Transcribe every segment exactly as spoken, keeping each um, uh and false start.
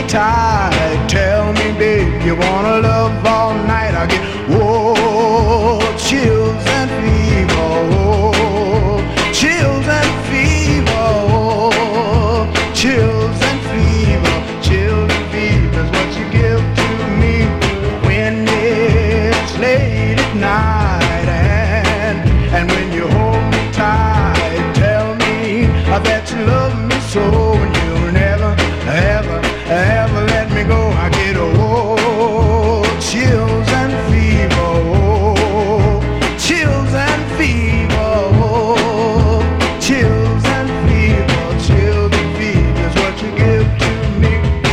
tight. Tell me, babe, you wanna love all night? I get whoa, chills and fever, whoa, chills and fever, whoa, chills and fever, chills and fever is what you give to me when it's late at night, and and when you hold me tight. Tell me that you love me so, and you'll never, ever, ever let me go. I get a whoa, chills and fever, whoa, chills and fever, whoa, chills and fever, chills and fever is what you give to me.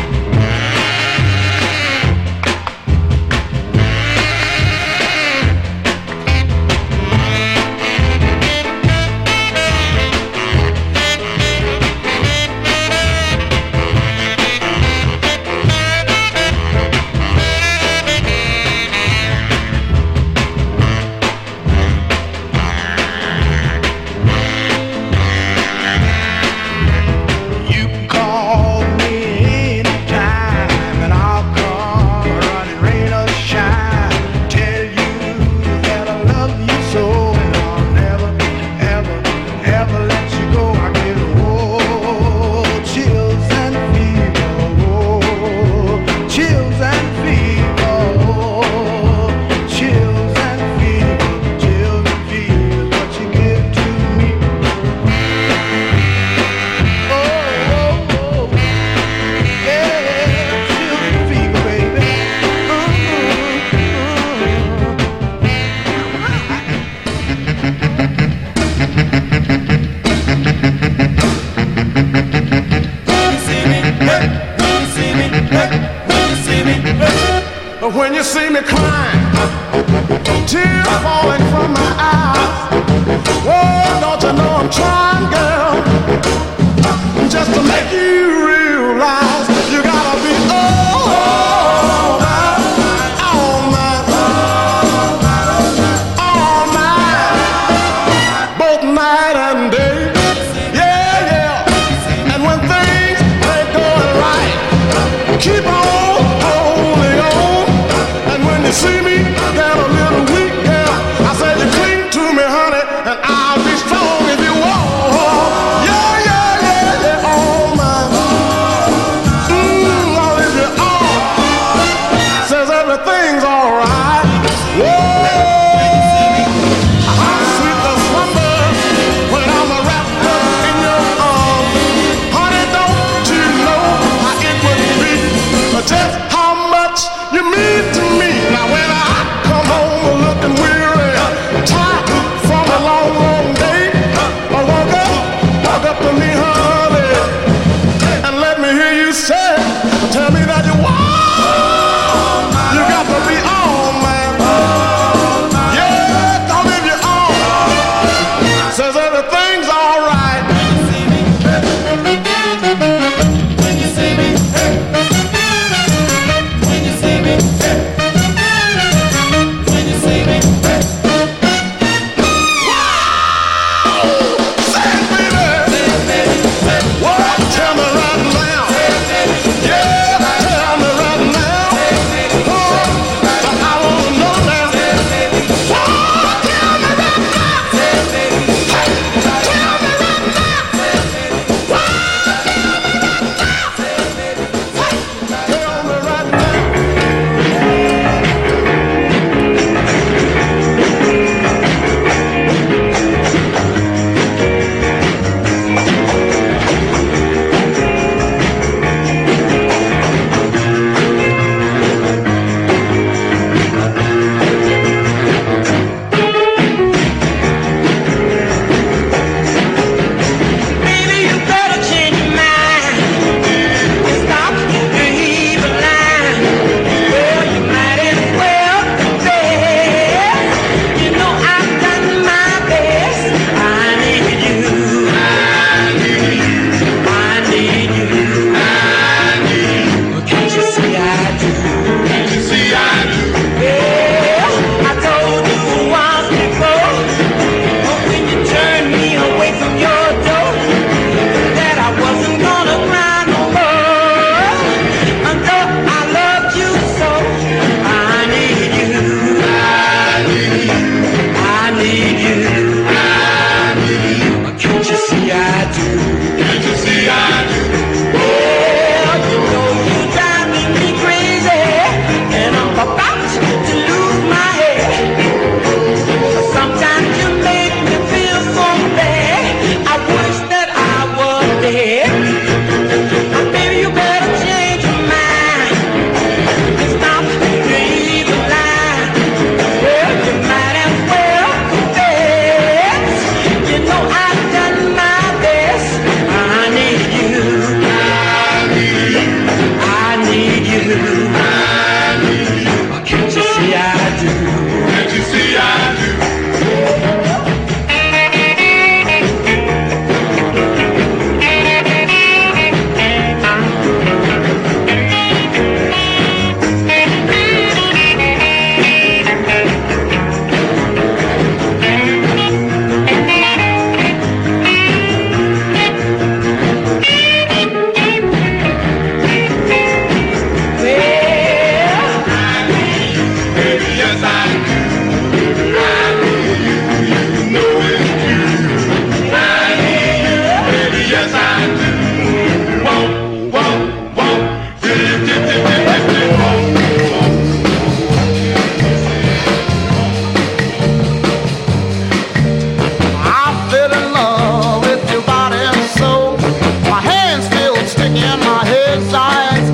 When you see me crying, tears falling from my eyes, oh, don't you know I'm trying, girl, just to make you realize you gotta be all night, all night, all night, both night and day, yeah, yeah, and when things ain't going right, keep on. You see me get a little weak, girl. I said you cling to me, honey, and I'll be strong if you want. Yeah, yeah, yeah, yeah, all mine. Mmm, all if you all. Says everything's alright. Whoa, I'm sweet the slumber when I'm wrapped up in your arms. Honey, don't you know how it would be? Just how much you mean to me. Now when I come home looking weary, tired from a long, long day, I walk up, walk up to me, honey, and let me hear you say, tell me that you want, you got to be on, man. Yeah, don't leave you on. Says everything's all right. When you see me, when you see me, tell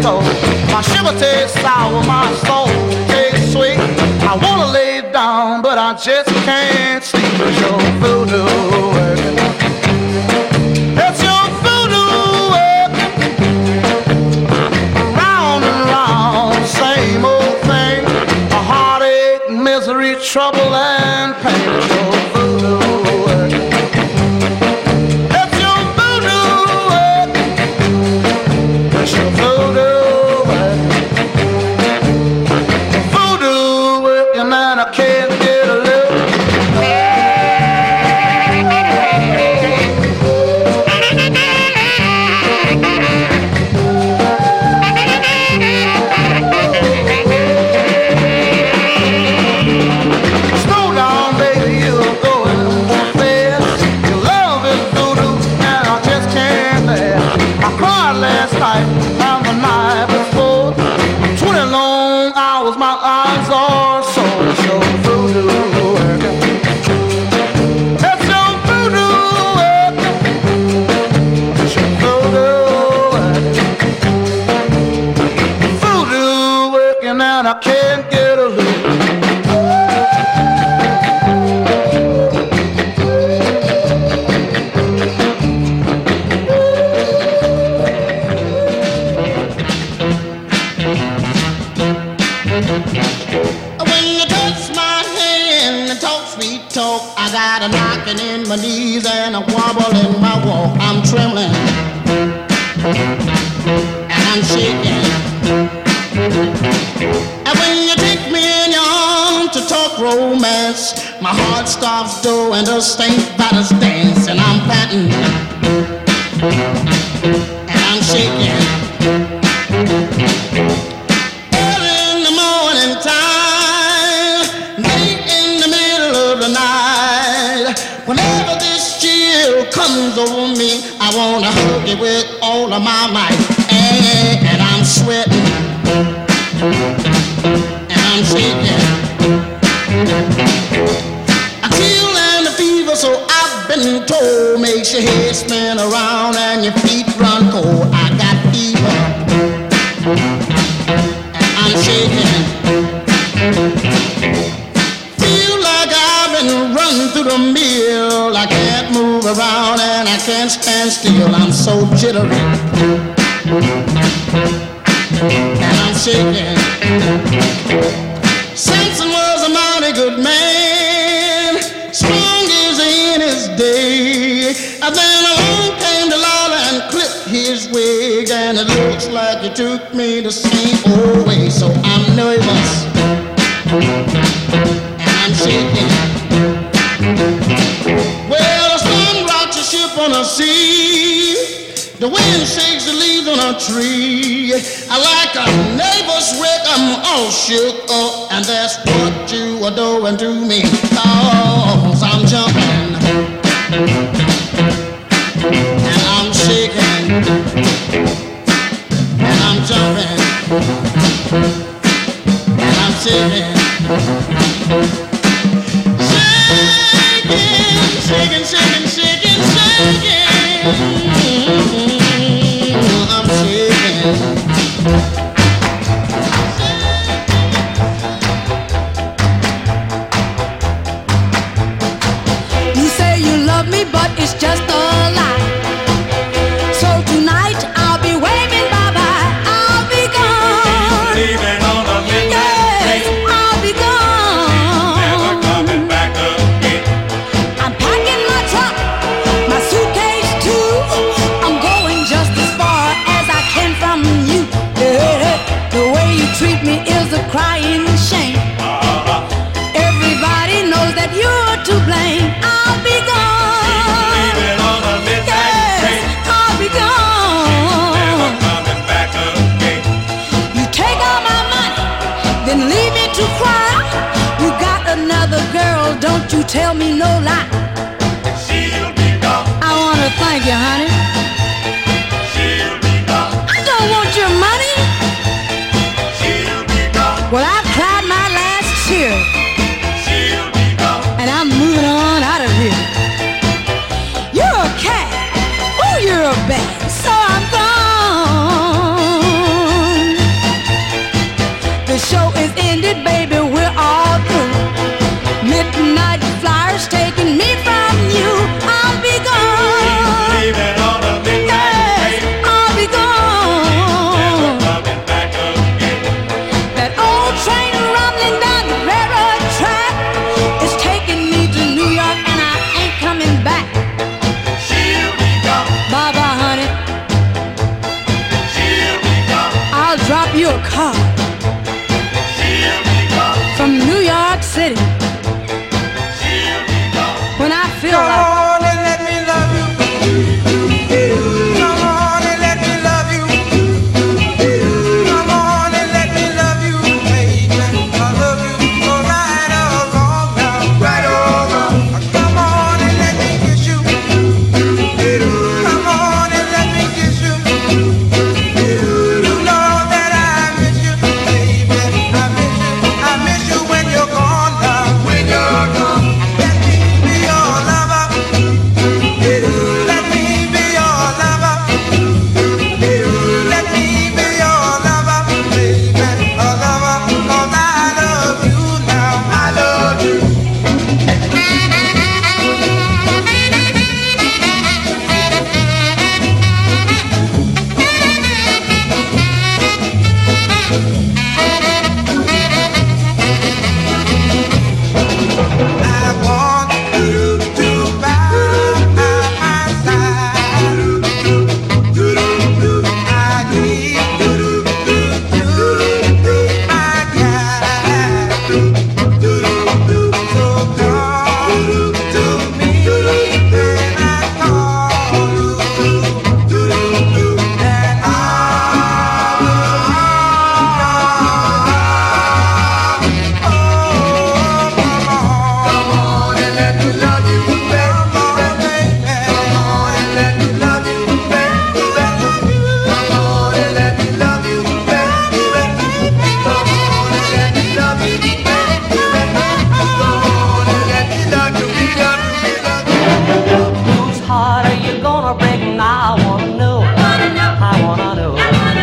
cold. My shiver tastes sour, my soul tastes sweet. I wanna lay down, but I just can't sleep. It's your voodoo working. It's your voodoo working. Round and round, same old thing. A heartache, misery, trouble, and pain. It's your voodoo working. It's your voodoo working. It's your voodoo working. Voodoo working, and I can't get a look. Last night and the night before, twenty long hours, my eyes are sore. It's your voodoo working. It's your voodoo working. It's your voodoo working. Voodoo working, and I can't get a look. When you touch my hand and talk sweet talk, I got a knocking in my knees and a wobble in my walk. I'm trembling and I'm shaking. And when you take me in your arms to talk romance, my heart stops doing the Saint Vitus dance, and I'm panting and I'm shaking. Whenever this chill comes over me, I wanna hug you with all of my might. And, and I'm sweating, and I'm shaking. I feel and the fever, so I've been told, makes your head spin around and your feet run cold. I got fever, and I'm shaking. Run through the mill, I can't move around and I can't stand still. I'm so jittery and I'm shaking. Samson was a mighty good man, strong as in his day. And then along came Delilah and clipped his wig, and it looks like he took me the same old way. So I'm nervous and I'm shaking. Well, the sun rocks a ship on a sea, the wind shakes the leaves on a tree. I like a neighbor's wreck, I'm all shook up, and that's what you are doing to me. Cause I'm jumping and I'm shaking, and I'm jumping and I'm shaking. Shaking, shaking, shaking, shaking. I'm shaking. You say you love me, but it's just a lie. So tonight I'll be waving bye-bye. I'll be gone. Leaving on a midnight train. Yes, I'll be gone. Never coming back again. I'm packing my truck, my suitcase too. I'm going just as far as I can from you. Yeah, the way you treat me is a crying shame. Everybody knows that you're to blame. I'll be gone. Leaving on a midnight Yes, train. I'll be gone. Never coming back again. You take all my money, then leave me to cry. You got another girl, don't you tell me no lie. She'll be gone. I wanna thank you, honey. She'll be gone. I don't want your money. She'll be gone. Well, I've cried my last tear, She'll be gone. and I'm moving on out of here. You're a cat. Oh, you're a bat. So I'm gone. I'll drop you a card She'll be gone. from New York City She'll be gone. when I feel Come like. on and let me love you. Come on and let me love you. Come on and let me love you, baby. I love you so right along now, right along. Come on and let me kiss you. Come on and let me kiss you. You know that I miss you, baby. I miss you. I miss you when you're gone now. When you're gone. Let me be your lover. Let me be your lover. Let me be your lover, baby. A lover, 'cause I love you now. I love you. I want you to by my side. I need you to be my guide. So come to me when I call you, and Come on and let me love you, baby. Come on and let me love you, baby. Come on and let me love you, baby. Come on and let me love you, baby. Come on and let me love you, be love you, be love you. Whose heart are you gonna break now? I wanna know. I wanna know.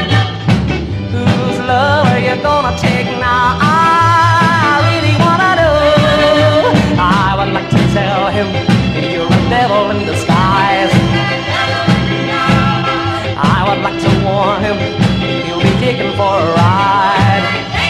Whose love are you gonna take now? I really wanna know. I would like to tell him you're a devil in disguise. I would like to warn him he'll be taken for a ride.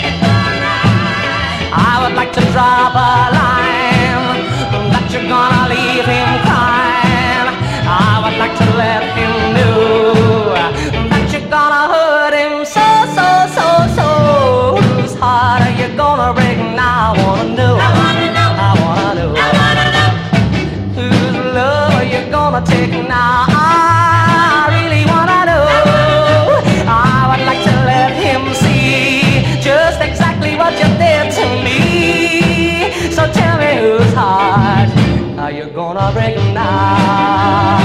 I would like to drop a line that you're gonna leave him crying. I would like to let him know that you're gonna hurt him so, so, so, so. Whose heart are you gonna break now? I wanna know. I wanna know. I wanna know. I wanna know. Whose love are you gonna take now? I really wanna know. I would like to let him see just exactly what you did to me. So tell me whose heart are you gonna break now?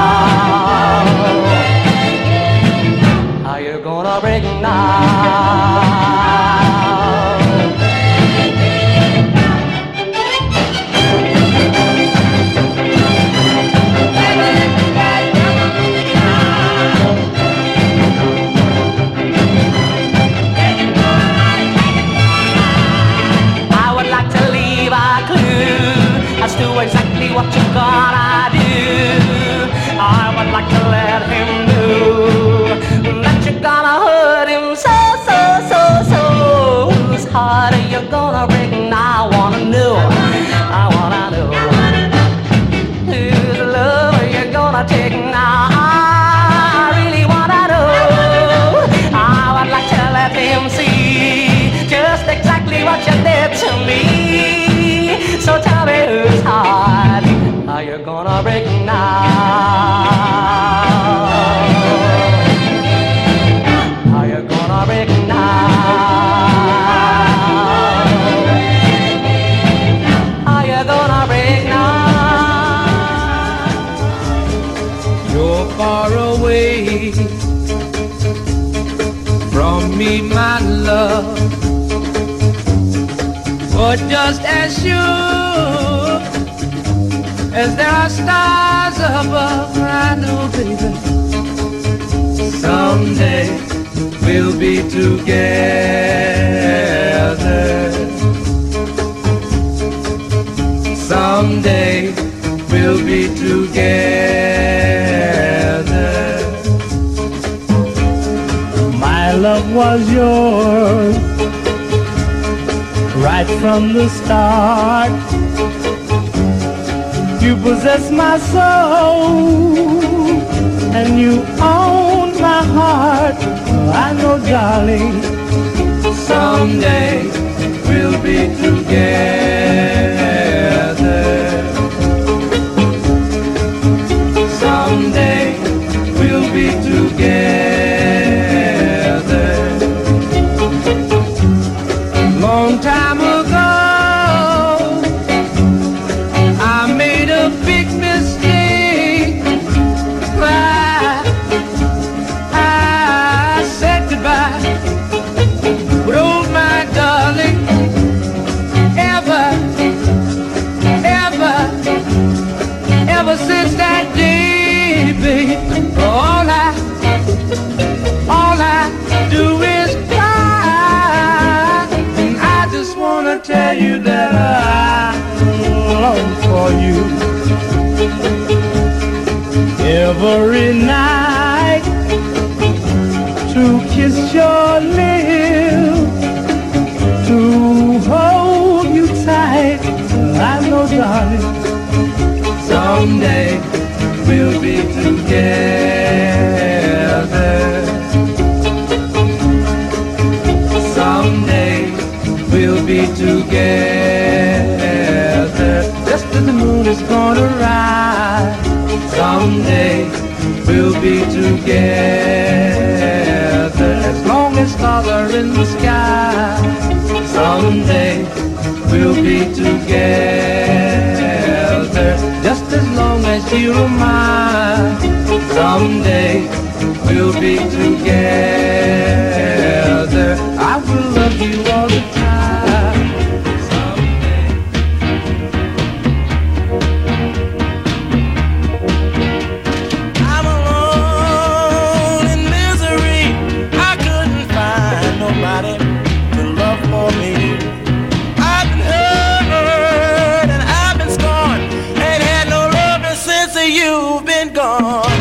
Are you gonna break now? I would like to leave a clue as to exactly what you're gonna do. I would like to let him know that you're gonna hurt him so, so, so, so. Whose heart are you gonna break now? I wanna know. I wanna know. Whose love are you gonna take now? I really wanna know. I would like to let him see just exactly what you did to me. So tell me whose heart are you gonna break now? Are you gonna break now? Are you gonna break now? You're far away from me, my love. But just as sure as there are stars above, I know, baby, someday we'll be together. Someday we'll be together. My love was yours right from the start. You possess my soul and you own my heart. I know, darling, someday we'll be together. Someday we'll be together. Long time ago, I made a big mistake. I, I said goodbye. But oh, my darling, ever, ever, ever since that day, baby, all I, all I do is cry. And I just wanna tell you that I long for you every night, to kiss your lips, to hold you tight. I know, darling, someday we'll be together. Someday we'll be together. Just as the moon is gonna rise, someday we'll be together. As long as stars are in the sky, someday we'll be together. Just as long as you're mine, someday we'll be together. I will love you all the time. Someday. I'm alone in misery. I couldn't find nobody to love for me. I've been hurt and I've been scorned, ain't had no love since you've been gone.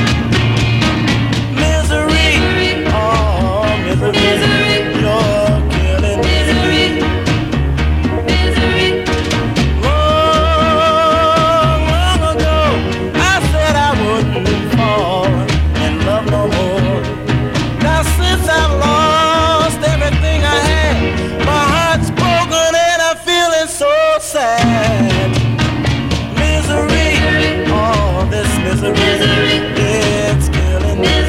Misery, oh misery, you're killing me. Long, long ago, I said I wouldn't fall in love no more. Now since I've lost everything I had, my heart's broken and I'm feeling so sad. Misery, oh this misery, it's killing me.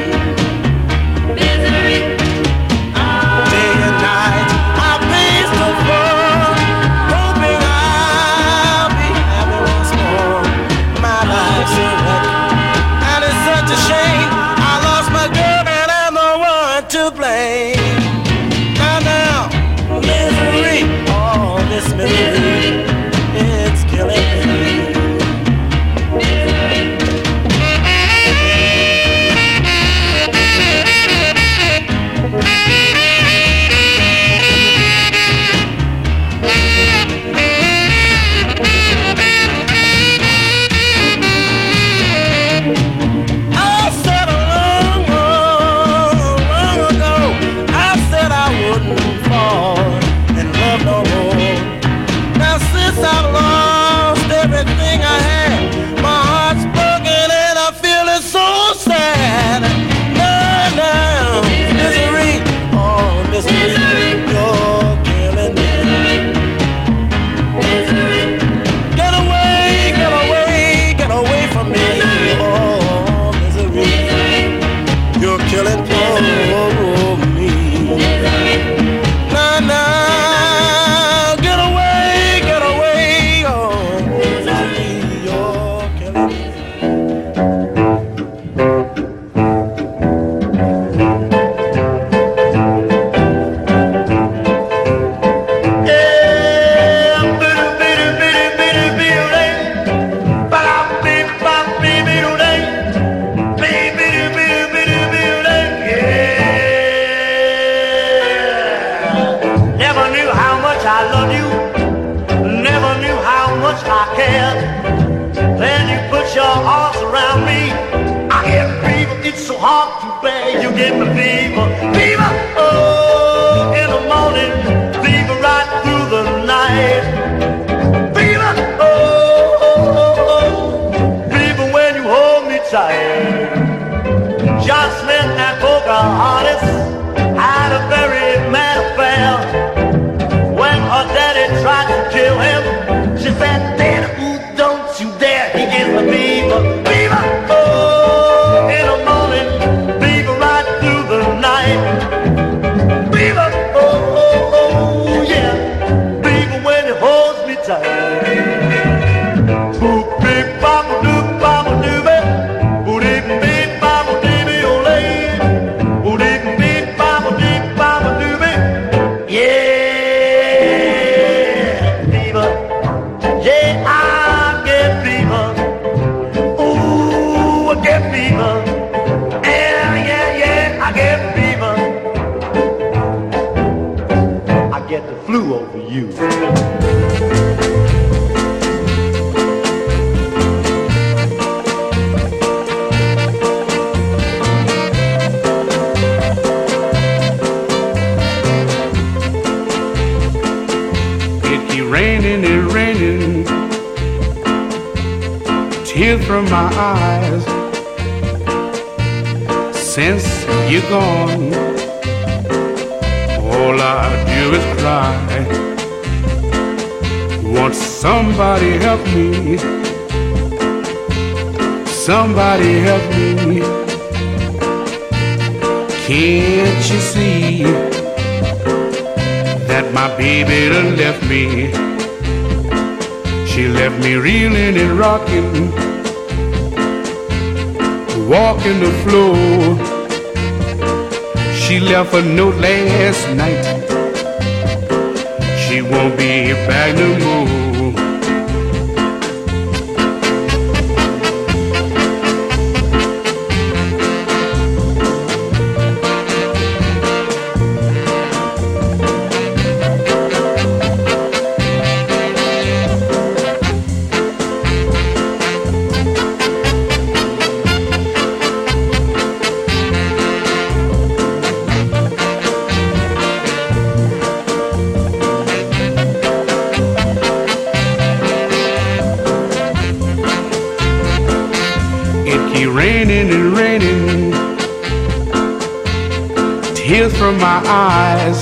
Day and night, I pace the floor, hoping I'll be happy once more. My life's a wreck, and it's such a shame. I lost my girl and I'm the one to blame. Now, now, misery, oh this misery, it's killing me. I said a long, long, long ago, I said I wouldn't fall in love no more. Now since I've lost everything I had, my heart's broken and I'm feeling so sad. Now, now, misery, oh misery, you're killing me. Get away, get away, get away from me, oh misery, you're killing poor me. Now, now, get away, get away, oh misery, you're killing me. Yeah, bitty, bitty, bitty, bitty, bitty, bop, beep, bop, beep, bitty, beep, bitty, bitty, bitty, bitty, yeah. Never knew how much I loved you, never knew how much I cared. Then you put your arms around me, I get fever, it's so hard to bear. You give me fever, fever, oh, in the morning, fever right through the night. Fever, oh, oh, oh, oh, fever when you hold me tight. Jocelyn and Pocahontas get the flu over you. It keep raining and raining, tears from my eyes. Since you're gone, all I do is cry. Won't somebody help me? Somebody help me. Can't you see that my baby done left me? She left me reeling and rocking, walking the floor. She left a note last night. She won't be back no more. Raining and raining, tears from my eyes.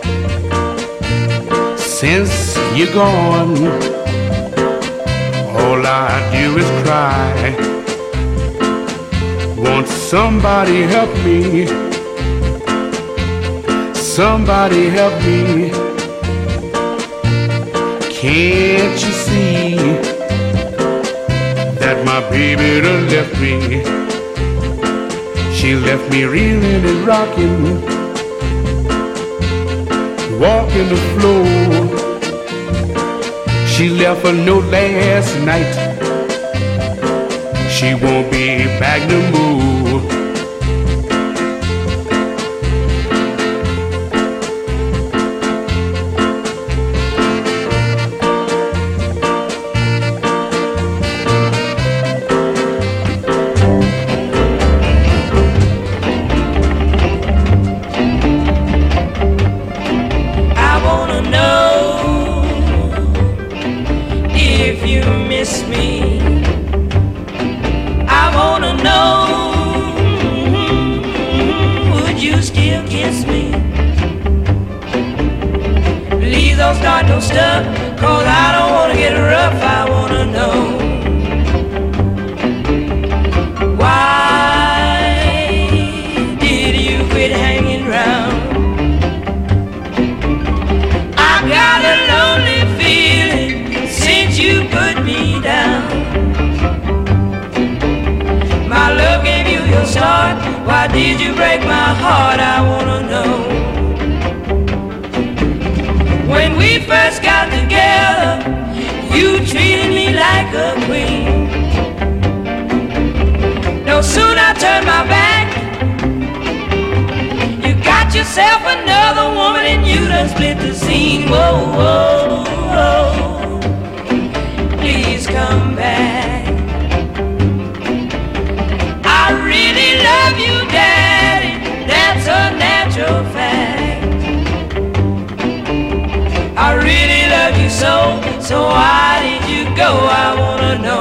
Since you're gone, all I do is cry. Won't somebody help me? Somebody help me. Can't you see that my baby done left me? She left me reeling and rocking, walking the floor. She left a note last night. She won't be back no more. Stuff, cause I don't wanna get rough. I wanna know why did you quit hanging round? I got a lonely feeling since you put me down. My love gave you your start. Why did you break my heart? I wanna know. When we first got together, you treated me like a queen. No sooner I turned my back, you got yourself another woman and you done split the scene. Whoa, whoa, whoa, please come back. I really love you, Daddy, that's a natural fact. I really love you so, so why did you go? I wanna know.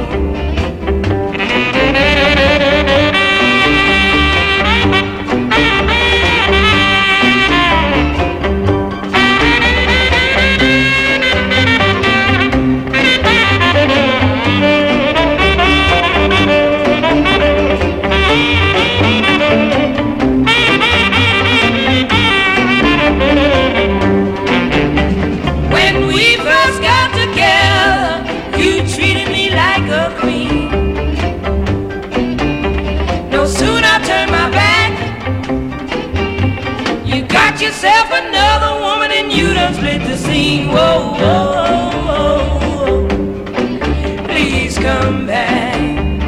Yourself another woman and you done split the scene. Whoa, whoa, whoa, please come back.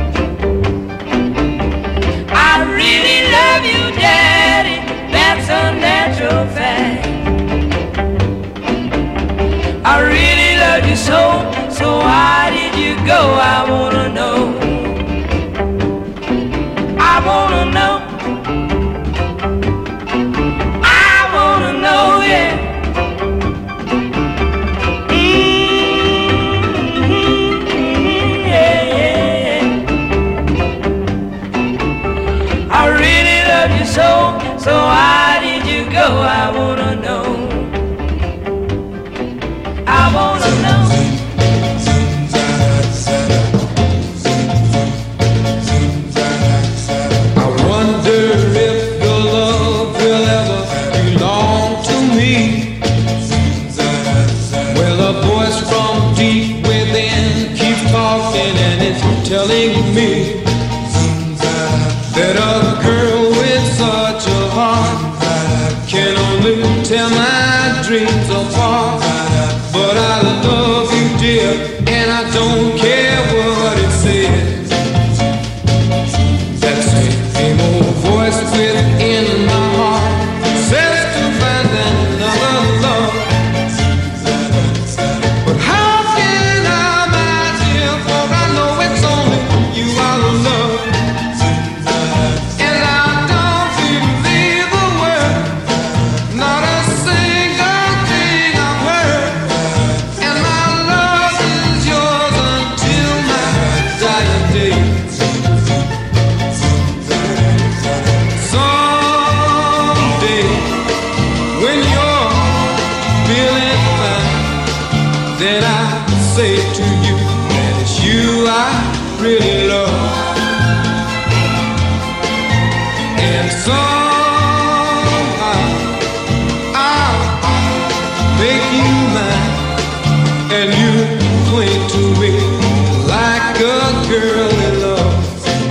I really love you, Daddy, that's a natural fact. go? I wanna know. I wanna know. I wanna know, yeah. So, so why did you go? I wanna know. I wanna know. I wonder if your love will ever belong to me. Well, a voice from deep within keeps talking and it's telling me that a girl with such a heart can only tear my dreams apart. But I love you, dear, and I don't care what it says. That same old voice within my heart says to find another love. But how can I, my dear, for I know it's only you I love. Then I say to you that it's you I really love. And somehow I'll make you mine, and you cling to me like a girl in love.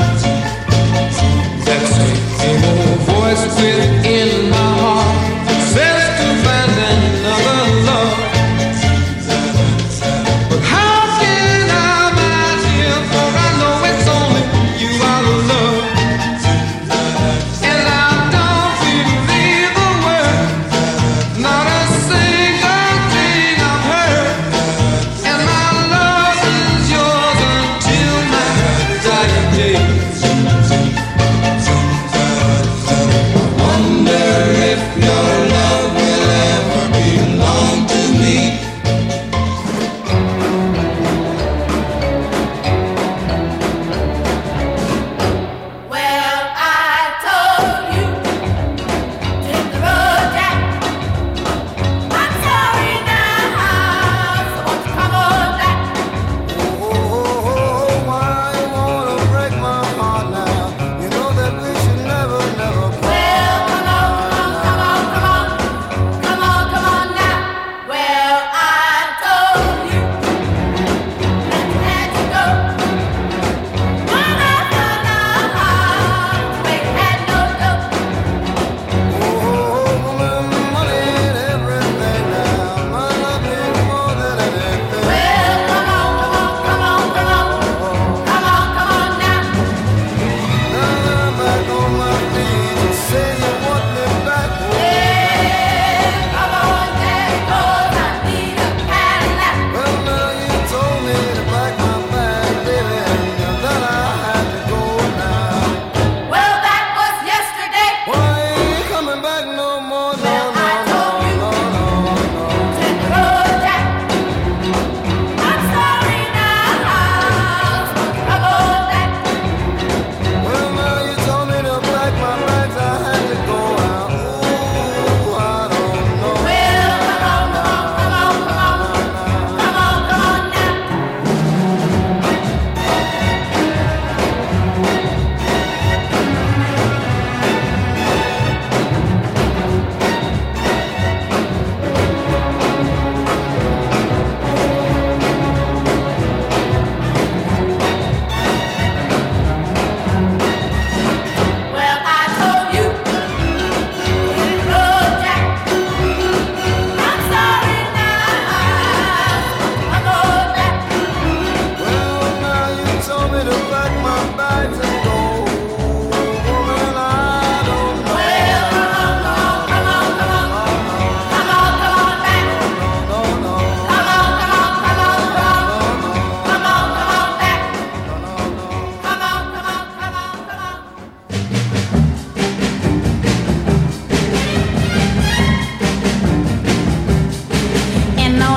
That same old voice within my heart says to find another love. How can I, my dear, for I know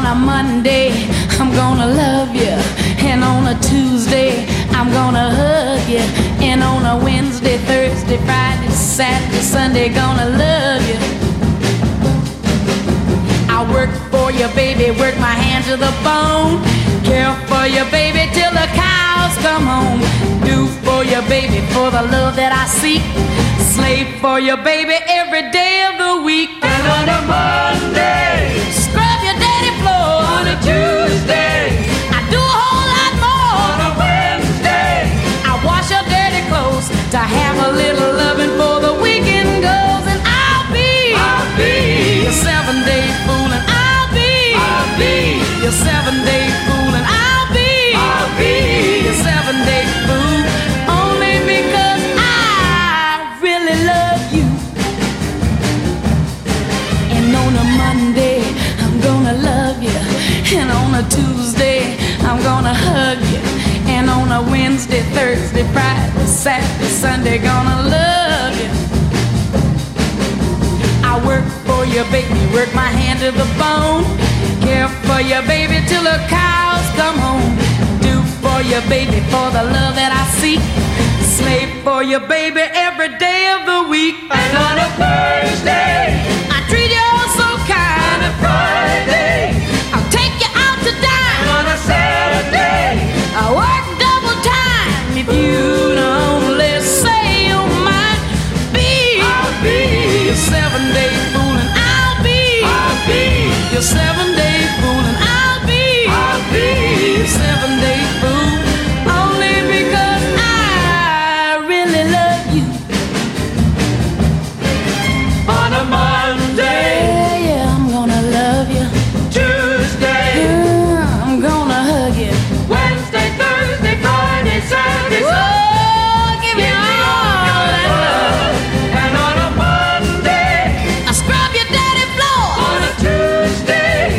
a Monday, I'm gonna love you. And on a Tuesday, I'm gonna hug you. And on a Wednesday, Thursday, Friday, Saturday, Sunday, gonna love you. I work for you, baby, work my hand to the bone. Care for you, baby, till the cows come home. Do for you, baby, for the love that I seek. Slave for you, baby, every day of the week. And on a Monday, Scrub your daddy floor. on a Tuesday, I do a whole lot more. on a Wednesday, I wash your dirty clothes to have a little loving for the weekend goes. And I'll be, I'll be, your seven-day fool. And I'll be, I'll be, your seven-day fool. And I'll be, I'll be, your seven-day fool. Only because I really love you. And on a Monday, I'm gonna love you. And on a Tuesday, I'm gonna hug you. And on a Wednesday, Thursday, Friday, Saturday, Sunday, gonna love you. I work for you, baby, work my hand to the bone. Care for you, baby, till the cows come home. Do for you, baby, for the love that I seek. Slave for you, baby, every day of the week. and on a Thursday, I treat you all so kind. on a Friday, I'll take you out to and dine. on a Saturday, I work double time if you'd only say you might be. I'll be, Your seven-day fool and I'll be. I'll be, Your seven-day fool and I'll be. I'll be, Your seven-day fool. Only because I really love you. on a Monday, Yeah, yeah, I'm gonna love you. Tuesday, Yeah, I'm gonna hug you. Wednesday, Thursday, Friday, Saturday, Sunday, Whoa, give me all that love. and on a Monday, I scrub your daddy floor. on a Tuesday,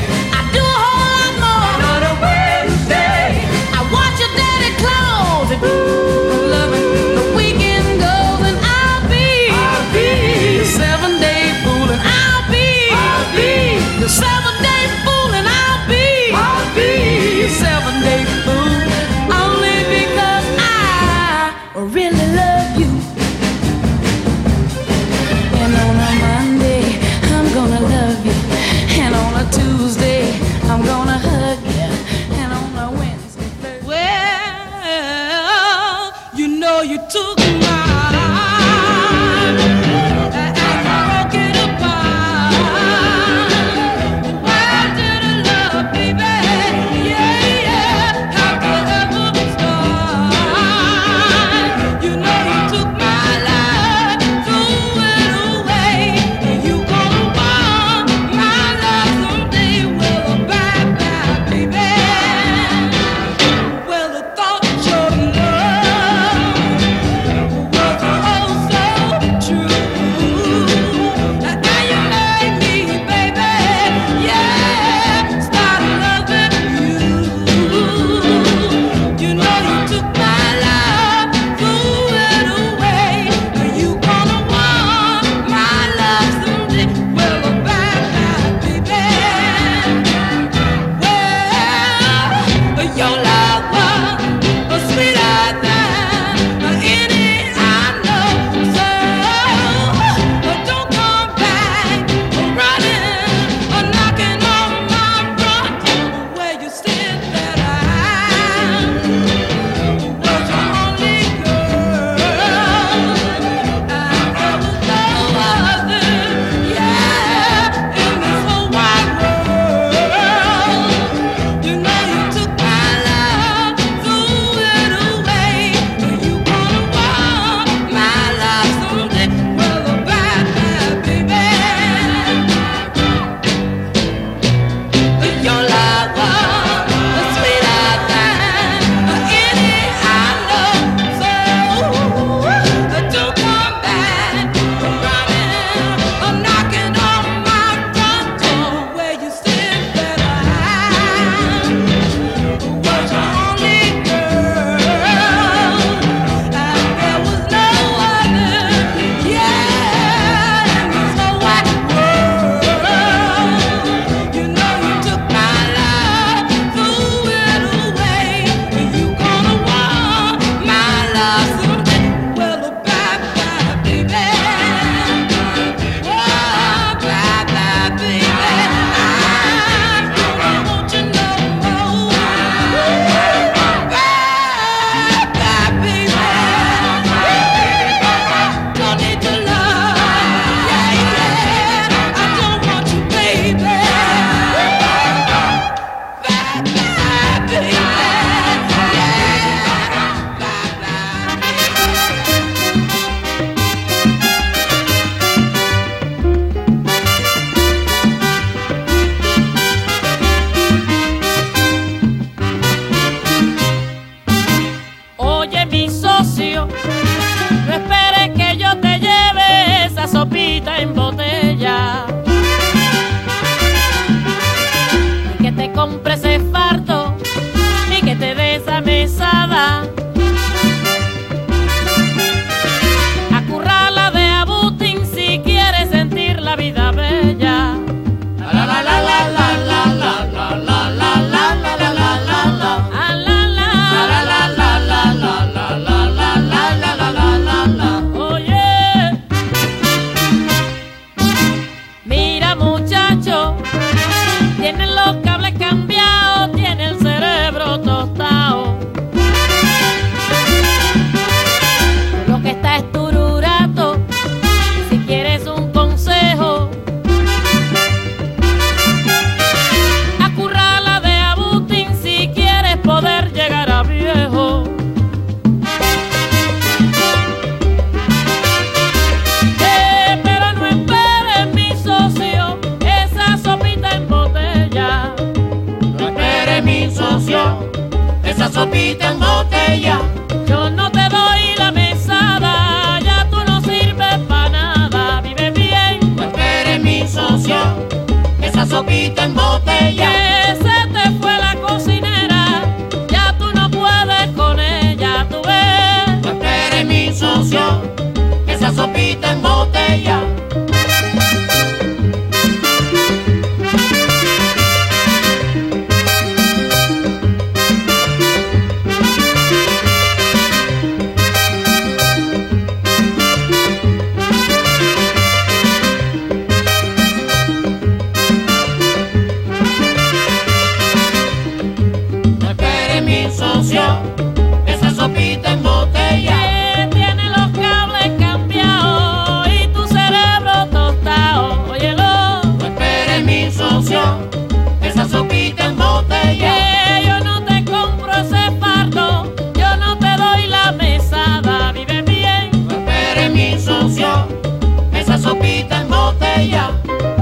Mira muchacho, tiene los cables cambiados, tiene el cerebro tostado. Lo que está es tururato, si quieres un consejo, acurrala de abutín si quieres poder llegar a viejo. Esa sopita en botella, yo no te doy la mesada, ya tú no sirves para nada, vive bien. No esperes mi socio, esa sopita en botella. Que se te fue la cocinera, ya tú no puedes con ella, tú ves. No esperes mi socio, esa sopita en botella. Esa sopita en botella, que tiene los cables cambiados y tu cerebro tostado. Óyelo, no esperes mi socio, esa sopita en botella. Que yo no te compro ese fardo, yo no te doy la mesada, vive bien. No esperes mi socio, esa sopita en botella.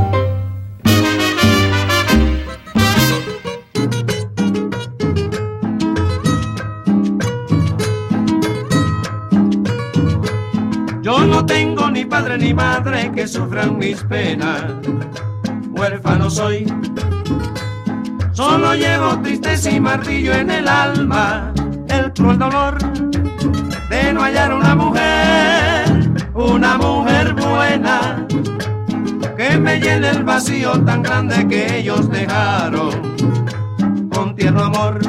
Yo no tengo ni padre ni madre que sufran mis penas, huérfano soy. Solo llevo tristeza y martillo en el alma, el cruel dolor de no hallar una mujer, una mujer buena, que me llene el vacío tan grande que ellos dejaron con tierno amor.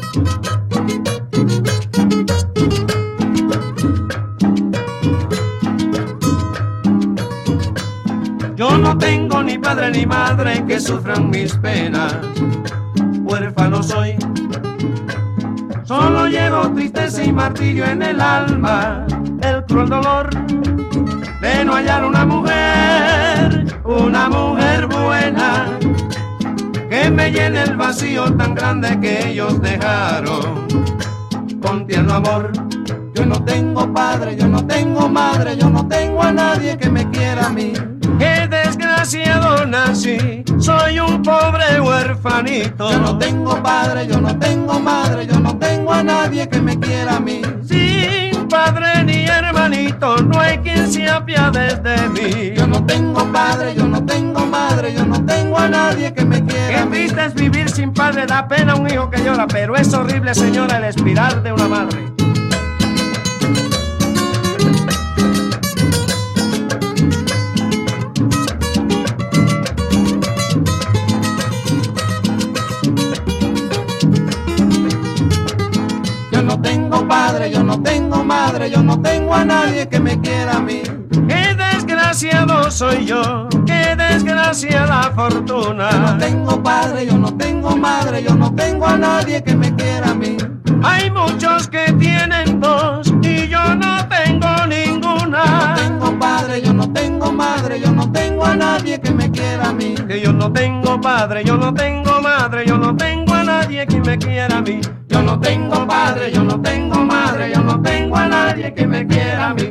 Yo no tengo ni padre ni madre que sufran mis penas, huérfano soy. Solo llevo tristeza y martirio en el alma, el cruel dolor de no hallar una mujer, una mujer buena, que me llene el vacío tan grande que ellos dejaron con tierno amor. Yo no tengo padre, yo no tengo madre, yo no tengo a nadie que me quiera a mí. Qué desgraciado nací, soy un pobre huerfanito. Yo no tengo padre, yo no tengo madre, yo no tengo a nadie que me quiera a mí. Sin padre ni hermanito, no hay quien se apiade de mí. Yo no tengo padre, yo no tengo madre, yo no tengo a nadie que me quiera a mí. Qué triste es vivir sin padre, da pena un hijo que llora, pero es horrible, señora, el espiral de una madre. Yo no tengo padre, yo no tengo madre, yo no tengo a nadie que me quiera a mí. Qué desgraciado soy yo, qué desgraciada fortuna. Yo no tengo padre, yo no tengo madre, yo no tengo a nadie que me quiera a mí. Hay muchos que tienen dos y yo no tengo ninguna. Yo no tengo padre, yo no tengo madre, yo no tengo a nadie que me quiera a mí. Que yo no tengo padre, yo no tengo madre, yo no tengo a nadie que me quiera a mí. Yo no tengo padre, yo no tengo madre, yo no tengo a nadie que me quiera a mí.